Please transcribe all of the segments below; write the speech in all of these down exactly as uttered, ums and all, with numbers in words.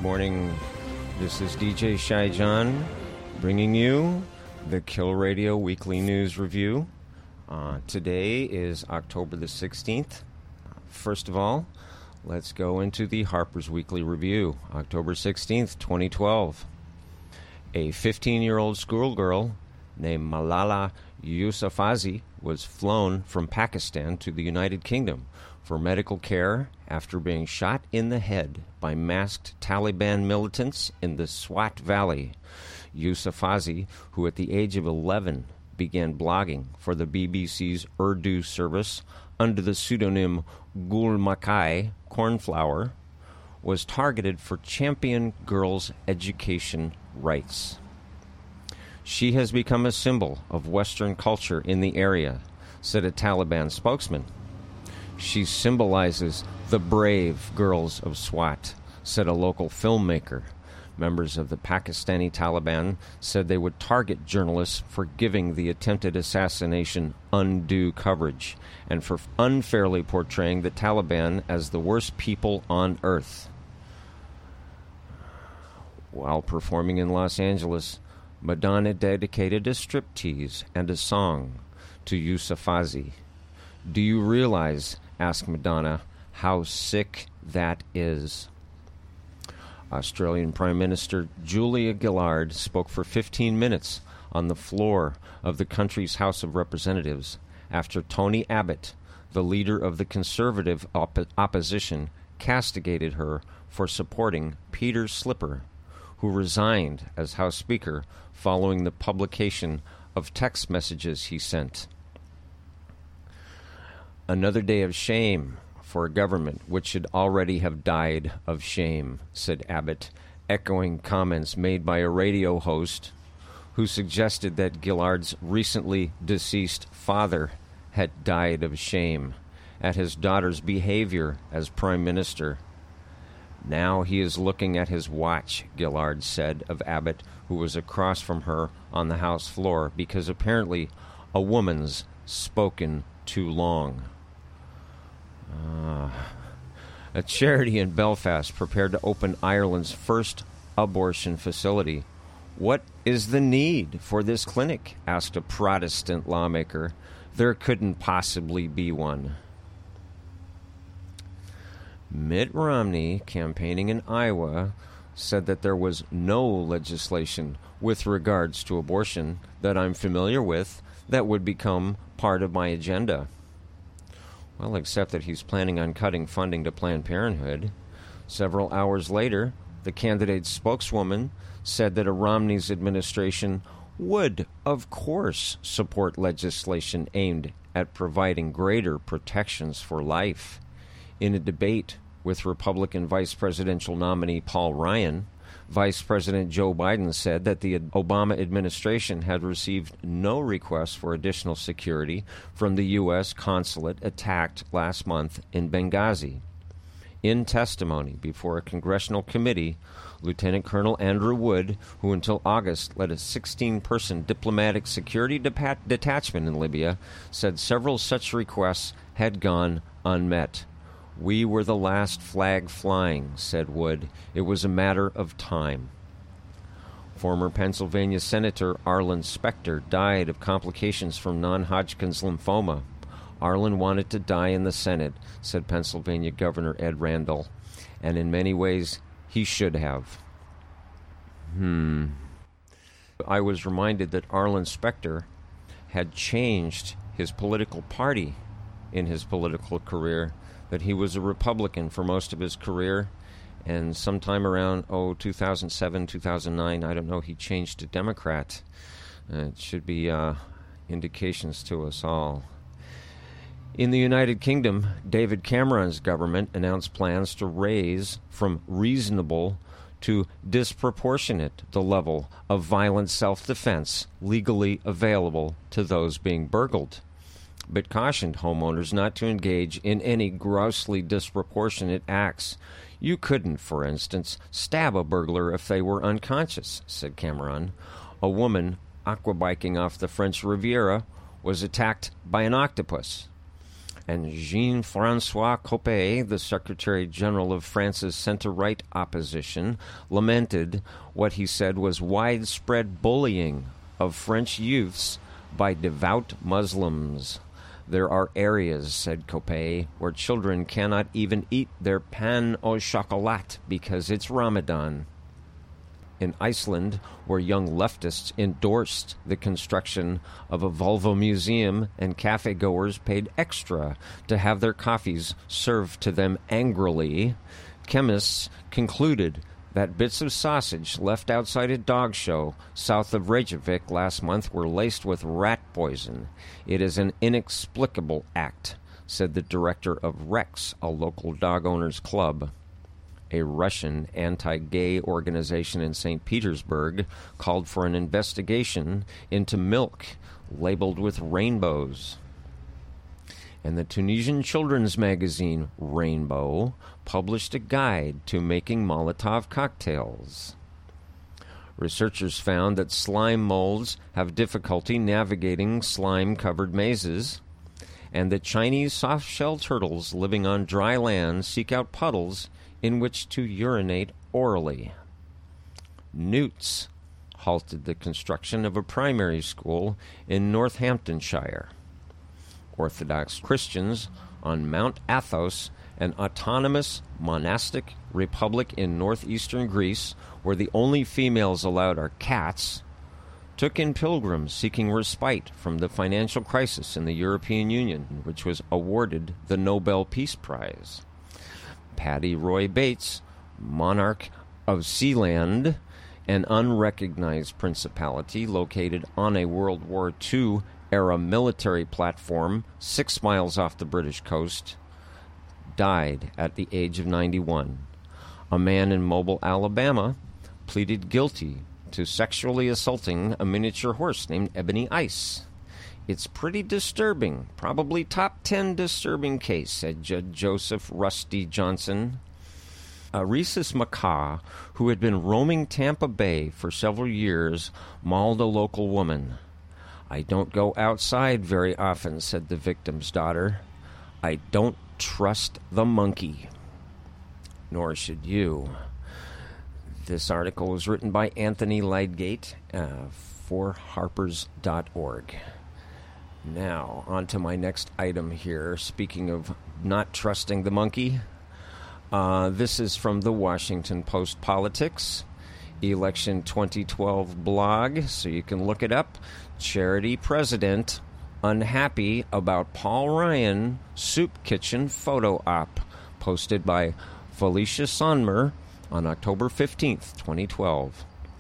morning. This is D J Shy John bringing you the Kill Radio Weekly News Review. Uh, today is October the sixteenth. First of all, let's go into the Harper's Weekly Review, October sixteenth, twenty twelve. A fifteen-year-old schoolgirl named Malala Yousafzai was flown from Pakistan to the United Kingdom for medical care after being shot in the head by masked Taliban militants in the Swat Valley. Yousafzai, who at the age of eleven began blogging for the B B C's Urdu service under the pseudonym Gul Makai Cornflower, was targeted for champion girls' education rights. She has become a symbol of Western culture in the area, said a Taliban spokesman. She symbolizes the brave girls of Swat, said a local filmmaker. Members of the Pakistani Taliban said they would target journalists for giving the attempted assassination undue coverage and for unfairly portraying the Taliban as the worst people on earth. While performing in Los Angeles, Madonna dedicated a striptease and a song to Yousafzai. Do you realize, asked Madonna, how sick that is? Australian Prime Minister Julia Gillard spoke for fifteen minutes on the floor of the country's House of Representatives after Tony Abbott, the leader of the Conservative op- opposition, castigated her for supporting Peter Slipper, who resigned as House Speaker following the publication of text messages he sent. Another day of shame for a government which should already have died of shame, said Abbott, echoing comments made by a radio host who suggested that Gillard's recently deceased father had died of shame at his daughter's behavior as Prime Minister. Now he is looking at his watch, Gillard said of Abbott, who was across from her on the House floor, because apparently a woman's spoken too long. Uh, a charity in Belfast prepared to open Ireland's first abortion facility. What is the need for this clinic? Asked a Protestant lawmaker. There couldn't possibly be one. Mitt Romney, campaigning in Iowa, said that there was no legislation with regards to abortion that I'm familiar with that would become part of my agenda. Well, except that he's planning on cutting funding to Planned Parenthood. Several hours later, the candidate's spokeswoman said that a Romney's administration would, of course, support legislation aimed at providing greater protections for life. In a debate with Republican vice presidential nominee Paul Ryan, Vice President Joe Biden said that the Obama administration had received no requests for additional security from the U S consulate attacked last month in Benghazi. In testimony before a congressional committee, Lieutenant Colonel Andrew Wood, who until August led a sixteen-person diplomatic security de- detachment in Libya, said several such requests had gone unmet. We were the last flag flying, said Wood. It was a matter of time. Former Pennsylvania Senator Arlen Specter died of complications from non-Hodgkin's lymphoma. Arlen wanted to die in the Senate, said Pennsylvania Governor Ed Randall, and in many ways he should have. Hmm. I was reminded that Arlen Specter had changed his political party in his political career, that he was a Republican for most of his career, and sometime around, oh, two thousand seven, two thousand nine, I don't know, he changed to Democrat. Uh, it should be uh, indications to us all. In the United Kingdom, David Cameron's government announced plans to raise from reasonable to disproportionate the level of violent self-defense legally available to those being burgled, but cautioned homeowners not to engage in any grossly disproportionate acts. You couldn't, for instance, stab a burglar if they were unconscious, said Cameron. A woman aquabiking off the French Riviera was attacked by an octopus. And Jean-Francois Copé, the Secretary General of France's center-right opposition, lamented what he said was widespread bullying of French youths by devout Muslims. There are areas, said Copé, where children cannot even eat their pain au chocolat because it's Ramadan. In Iceland, where young leftists endorsed the construction of a Volvo museum and cafe-goers paid extra to have their coffees served to them angrily, chemists concluded that bits of sausage left outside a dog show south of Reykjavik last month were laced with rat poison. It is an inexplicable act, said the director of Rex, a local dog owners club. A Russian anti-gay organization in Saint Petersburg called for an investigation into milk labeled with rainbows. And the Tunisian children's magazine Rainbow published a guide to making Molotov cocktails. Researchers found that slime molds have difficulty navigating slime-covered mazes, and that Chinese soft-shell turtles living on dry land seek out puddles in which to urinate orally. Newts halted the construction of a primary school in Northamptonshire. Orthodox Christians on Mount Athos, an autonomous monastic republic in northeastern Greece, where the only females allowed are cats, took in pilgrims seeking respite from the financial crisis in the European Union, which was awarded the Nobel Peace Prize. Paddy Roy Bates, monarch of Sealand, an unrecognized principality located on a World War Two era military platform six miles off the British coast, died at the age of ninety-one. A man in Mobile, Alabama, pleaded guilty to sexually assaulting a miniature horse named Ebony Ice. It's pretty disturbing, probably top ten disturbing case, said Judge Joseph Rusty Johnson. A rhesus macaw who had been roaming Tampa Bay for several years mauled a local woman. I don't go outside very often, said the victim's daughter. I don't trust the monkey. Nor should you. This article was written by Anthony Lydgate uh, for harpers dot org. Now, on to my next item here. Speaking of not trusting the monkey, uh, this is from the Washington Post Politics, Election twenty twelve blog, so you can look it up. Charity president unhappy about Paul Ryan soup kitchen photo op, posted by Felicia Sonmer on October fifteenth, twenty twelve.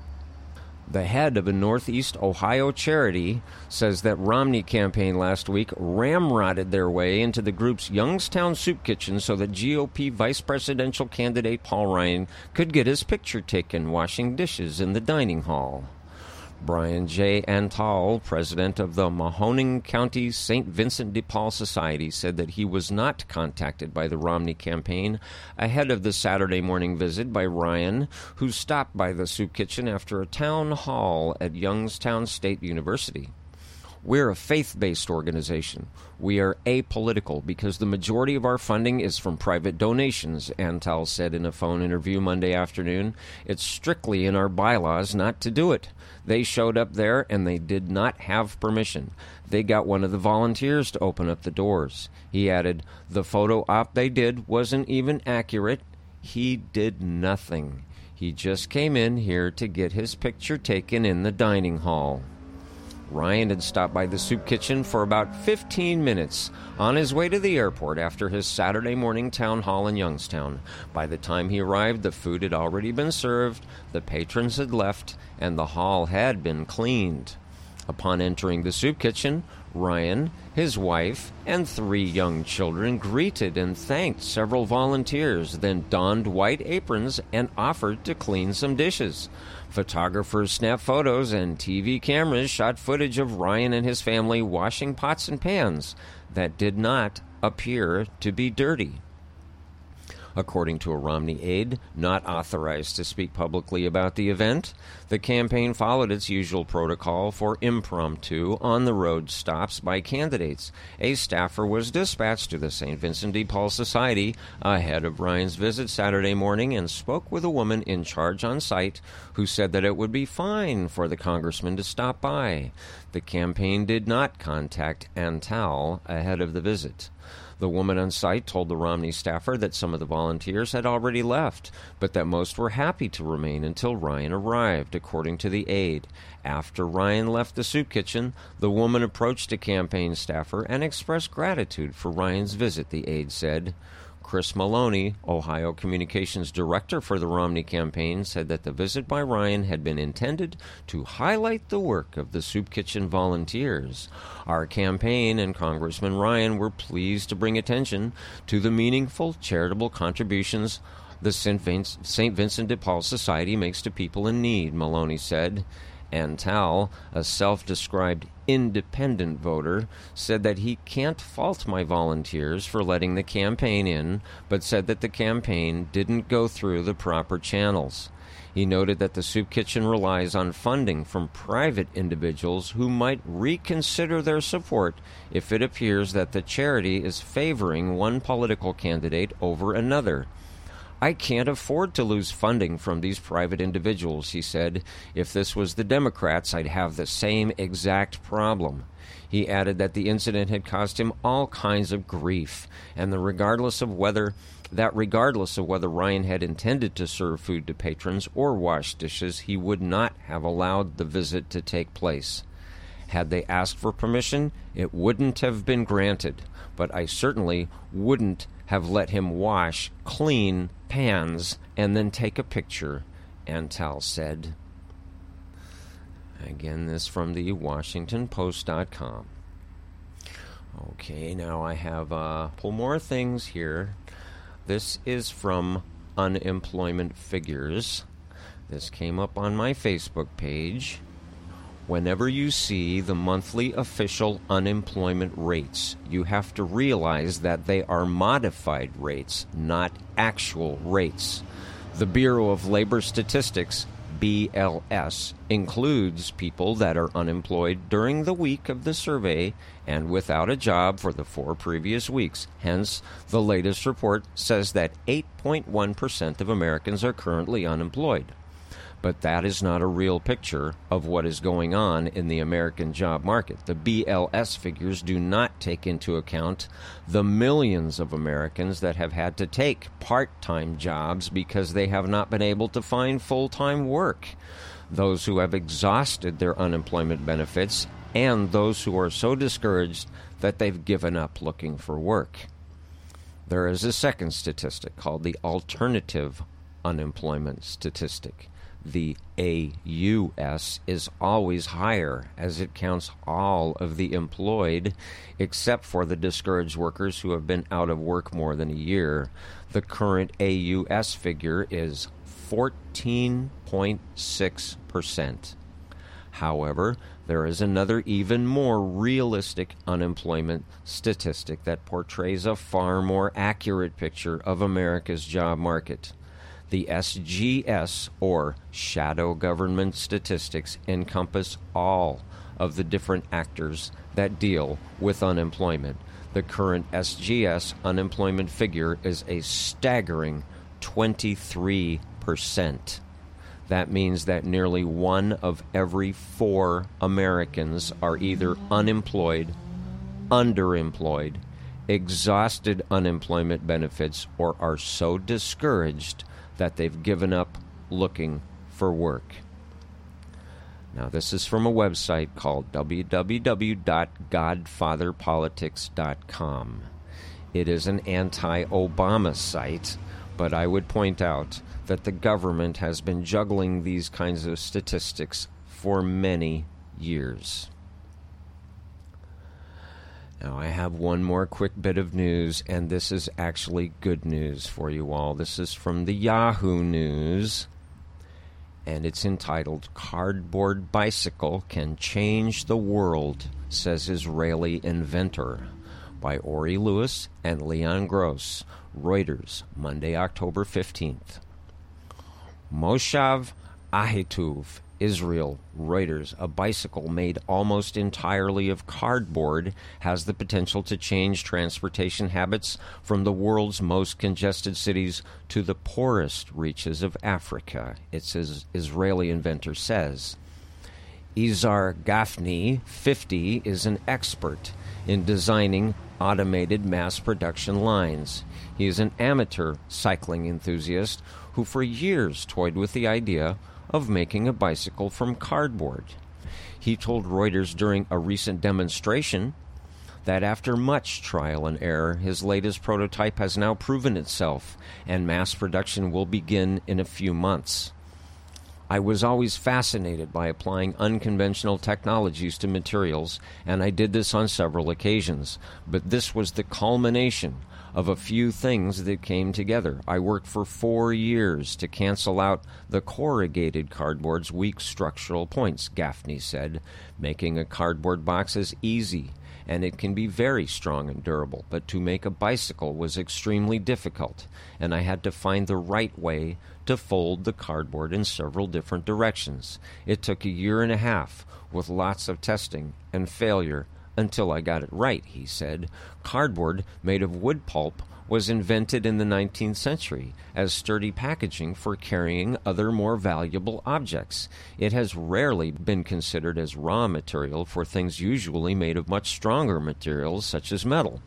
The head of a Northeast Ohio charity says that Romney campaign last week ramrodded their way into the group's Youngstown soup kitchen so that G O P vice presidential candidate Paul Ryan could get his picture taken washing dishes in the dining hall. Brian J. Antal, president of the Mahoning County Saint Vincent de Paul Society, said that he was not contacted by the Romney campaign ahead of the Saturday morning visit by Ryan, who stopped by the soup kitchen after a town hall at Youngstown State University. We're a faith-based organization. We are apolitical because the majority of our funding is from private donations, Antal said in a phone interview Monday afternoon. It's strictly in our bylaws not to do it. They showed up there and they did not have permission. They got one of the volunteers to open up the doors. He added, the photo op they did wasn't even accurate. He did nothing. He just came in here to get his picture taken in the dining hall. Ryan had stopped by the soup kitchen for about fifteen minutes on his way to the airport after his Saturday morning town hall in Youngstown. By the time he arrived, the food had already been served, the patrons had left, and the hall had been cleaned. Upon entering the soup kitchen, Ryan, his wife, and three young children greeted and thanked several volunteers, then donned white aprons and offered to clean some dishes. Photographers snapped photos and T V cameras shot footage of Ryan and his family washing pots and pans that did not appear to be dirty. According to a Romney aide not authorized to speak publicly about the event, the campaign followed its usual protocol for impromptu, on-the-road stops by candidates. A staffer was dispatched to the Saint Vincent de Paul Society ahead of Ryan's visit Saturday morning and spoke with a woman in charge on site who said that it would be fine for the congressman to stop by. The campaign did not contact Antal ahead of the visit. The woman on site told the Romney staffer that some of the volunteers had already left, but that most were happy to remain until Ryan arrived, according to the aide. After Ryan left the soup kitchen, the woman approached a campaign staffer and expressed gratitude for Ryan's visit, the aide said. Chris Maloney, Ohio Communications Director for the Romney campaign, said that the visit by Ryan had been intended to highlight the work of the soup kitchen volunteers. Our campaign and Congressman Ryan were pleased to bring attention to the meaningful charitable contributions the Saint Vincent de Paul Society makes to people in need, Maloney said. Antal, a self-described independent voter, said that he can't fault my volunteers for letting the campaign in, but said that the campaign didn't go through the proper channels. He noted that the soup kitchen relies on funding from private individuals who might reconsider their support if it appears that the charity is favoring one political candidate over another. I can't afford to lose funding from these private individuals, he said. If this was the Democrats, I'd have the same exact problem. He added that the incident had caused him all kinds of grief, and the regardless of whether that regardless of whether Ryan had intended to serve food to patrons or wash dishes, he would not have allowed the visit to take place. Had they asked for permission, it wouldn't have been granted, but I certainly wouldn't have let him wash, clean pans, and then take a picture, Antal said. Again, this from the Washington Post dot com. Okay, now I have uh, pull more things here. This is from Unemployment Figures. This came up on my Facebook page. Whenever you see the monthly official unemployment rates, you have to realize that they are modified rates, not actual rates. The Bureau of Labor Statistics, B L S, includes people that are unemployed during the week of the survey and without a job for the four previous weeks. Hence, the latest report says that eight point one percent of Americans are currently unemployed. But that is not a real picture of what is going on in the American job market. The B L S figures do not take into account the millions of Americans that have had to take part-time jobs because they have not been able to find full-time work, those who have exhausted their unemployment benefits, and those who are so discouraged that they've given up looking for work. There is a second statistic called the alternative unemployment statistic. The A U S is always higher as it counts all of the employed except for the discouraged workers who have been out of work more than a year. The current A U S figure is fourteen point six percent. However, there is another even more realistic unemployment statistic that portrays a far more accurate picture of America's job market. The S G S, or shadow government statistics, encompass all of the different actors that deal with unemployment. The current S G S unemployment figure is a staggering twenty-three percent. That means that nearly one of every four Americans are either unemployed, underemployed, exhausted unemployment benefits, or are so discouraged that they've given up looking for work. Now, this is from a website called w w w dot godfather politics dot com. It is an anti-Obama site, but I would point out that the government has been juggling these kinds of statistics for many years. Now, I have one more quick bit of news, and this is actually good news for you all. This is from the Yahoo News, and it's entitled, "Cardboard Bicycle Can Change the World, Says Israeli Inventor," by Ori Lewis and Leon Gross. Reuters, Monday, October fifteenth. Moshav Ahituv, Israel. Reuters. A bicycle made almost entirely of cardboard has the potential to change transportation habits from the world's most congested cities to the poorest reaches of Africa, its Israeli inventor says. Izar Gafni, fifty, is an expert in designing automated mass production lines. He is an amateur cycling enthusiast who for years toyed with the idea of making a bicycle from cardboard. He told Reuters during a recent demonstration that after much trial and error, his latest prototype has now proven itself, and mass production will begin in a few months. I was always fascinated by applying unconventional technologies to materials, and I did this on several occasions. But this was the culmination of a few things that came together. I worked for four years to cancel out the corrugated cardboard's weak structural points, Gaffney said. Making a cardboard box is easy, and it can be very strong and durable, but to make a bicycle was extremely difficult, and I had to find the right way to fold the cardboard in several different directions. It took a year and a half with lots of testing and failure until I got it right, he said. Cardboard made of wood pulp was invented in the nineteenth century as sturdy packaging for carrying other more valuable objects. It has rarely been considered as raw material for things usually made of much stronger materials such as metal.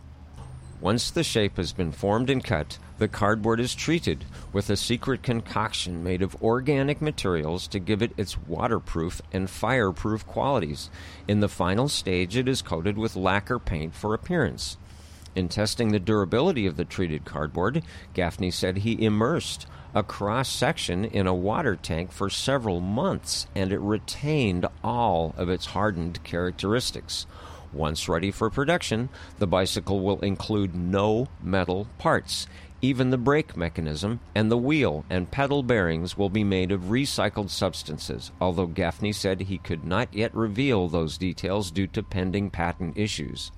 Once the shape has been formed and cut, the cardboard is treated with a secret concoction made of organic materials to give it its waterproof and fireproof qualities. In the final stage, it is coated with lacquer paint for appearance. In testing the durability of the treated cardboard, Gaffney said he immersed a cross-section in a water tank for several months, and it retained all of its hardened characteristics. Once ready for production, the bicycle will include no metal parts. Even the brake mechanism and the wheel and pedal bearings will be made of recycled substances, although Gaffney said he could not yet reveal those details due to pending patent issues.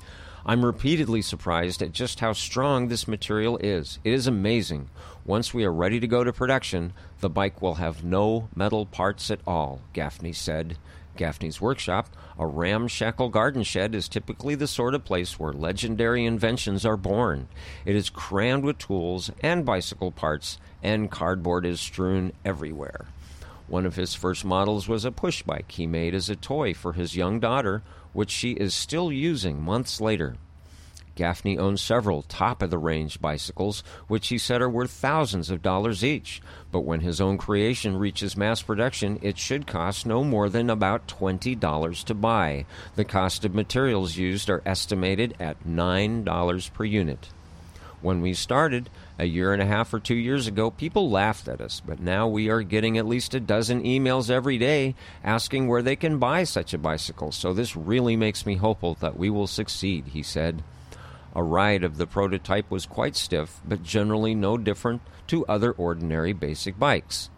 I'm repeatedly surprised at just how strong this material is. It is amazing. Once we are ready to go to production, the bike will have no metal parts at all, Gaffney said. Gaffney's workshop, a ramshackle garden shed, is typically the sort of place where legendary inventions are born. It is crammed with tools and bicycle parts, and cardboard is strewn everywhere. One of his first models was a push bike he made as a toy for his young daughter, which she is still using months later. Gaffney owns several top-of-the-range bicycles, which he said are worth thousands of dollars each. But when his own creation reaches mass production, it should cost no more than about twenty dollars to buy. The cost of materials used are estimated at nine dollars per unit. When we started, a year and a half or two years ago, people laughed at us, but now we are getting at least a dozen emails every day asking where they can buy such a bicycle, so this really makes me hopeful that we will succeed, he said. A ride of the prototype was quite stiff, but generally no different to other ordinary basic bikes.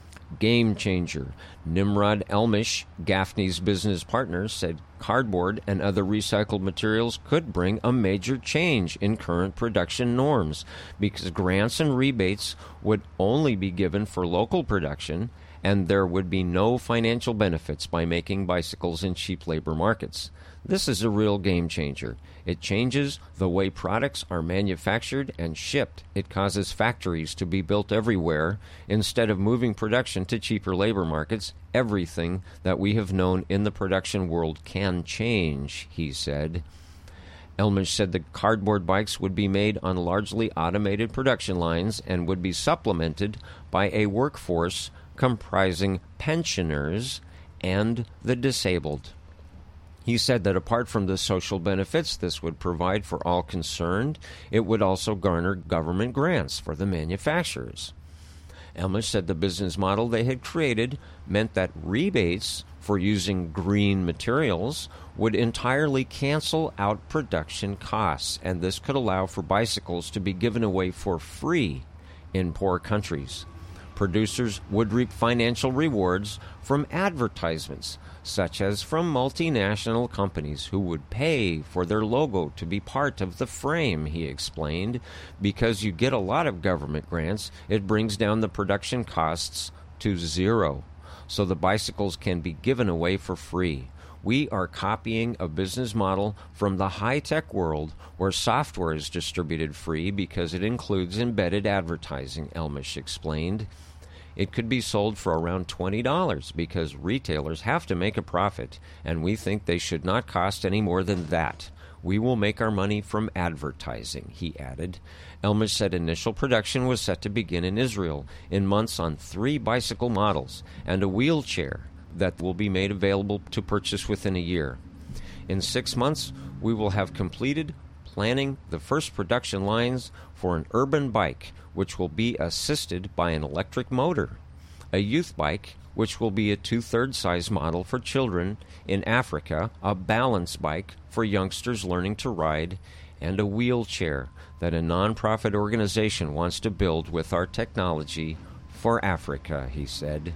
Game changer. Nimrod Elmish, Gaffney's business partner, said cardboard and other recycled materials could bring a major change in current production norms because grants and rebates would only be given for local production, and there would be no financial benefits by making bicycles in cheap labor markets. This is a real game changer. It changes the way products are manufactured and shipped. It causes factories to be built everywhere. Instead of moving production to cheaper labor markets, everything that we have known in the production world can change, he said. Elmish said the cardboard bikes would be made on largely automated production lines and would be supplemented by a workforce comprising pensioners and the disabled. He said that apart from the social benefits this would provide for all concerned, it would also garner government grants for the manufacturers. Elmish said the business model they had created meant that rebates for using green materials would entirely cancel out production costs, and this could allow for bicycles to be given away for free in poor countries. Producers would reap financial rewards from advertisements, such as from multinational companies who would pay for their logo to be part of the frame, he explained. Because you get a lot of government grants, it brings down the production costs to zero, so the bicycles can be given away for free. We are copying a business model from the high-tech world where software is distributed free because it includes embedded advertising, Elmish explained. It could be sold for around twenty dollars because retailers have to make a profit, and we think they should not cost any more than that. We will make our money from advertising, he added. Elmish said initial production was set to begin in Israel in months on three bicycle models and a wheelchair that will be made available to purchase within a year. In six months, we will have completed planning the first production lines for an urban bike, which will be assisted by an electric motor, a youth bike, which will be a two-thirds size model for children in Africa, a balance bike for youngsters learning to ride, and a wheelchair that a non-profit organization wants to build with our technology for Africa, he said.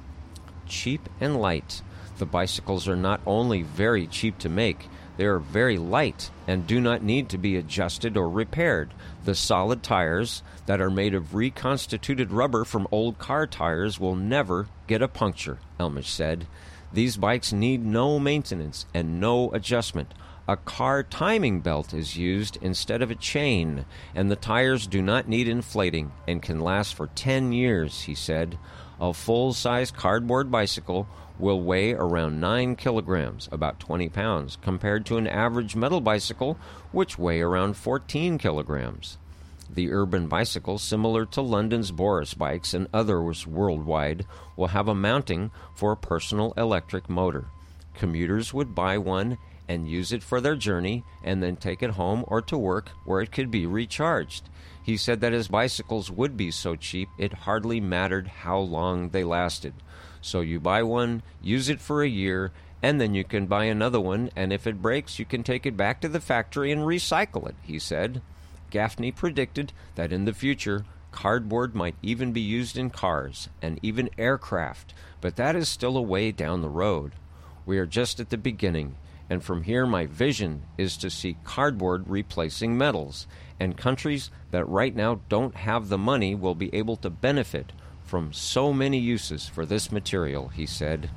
Cheap and light. The bicycles are not only very cheap to make, they are very light and do not need to be adjusted or repaired. The solid tires that are made of reconstituted rubber from old car tires will never get a puncture, Elmish said. These bikes need no maintenance and no adjustment. A car timing belt is used instead of a chain, and the tires do not need inflating and can last for ten years, he said. A full-size cardboard bicycle will weigh around nine kilograms, about twenty pounds, compared to an average metal bicycle, which weigh around fourteen kilograms. The urban bicycle, similar to London's Boris bikes and others worldwide, will have a mounting for a personal electric motor. Commuters would buy one and use it for their journey and then take it home or to work where it could be recharged. He said that his bicycles would be so cheap it hardly mattered how long they lasted. So you buy one, use it for a year, and then you can buy another one, and if it breaks, you can take it back to the factory and recycle it, he said. Gaffney predicted that in the future, cardboard might even be used in cars and even aircraft, but that is still a way down the road. We are just at the beginning, and from here my vision is to see cardboard replacing metals, and countries that right now don't have the money will be able to benefit from so many uses for this material, he said.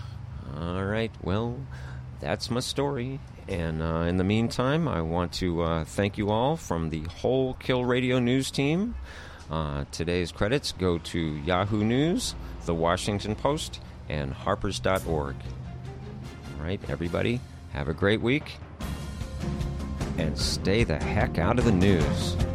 All right, well, that's my story. And uh, in the meantime, I want to uh, thank you all from the whole Kill Radio News team. Uh, today's credits go to Yahoo News, The Washington Post, and Harpers dot org. All right, everybody, have a great week, and stay the heck out of the news.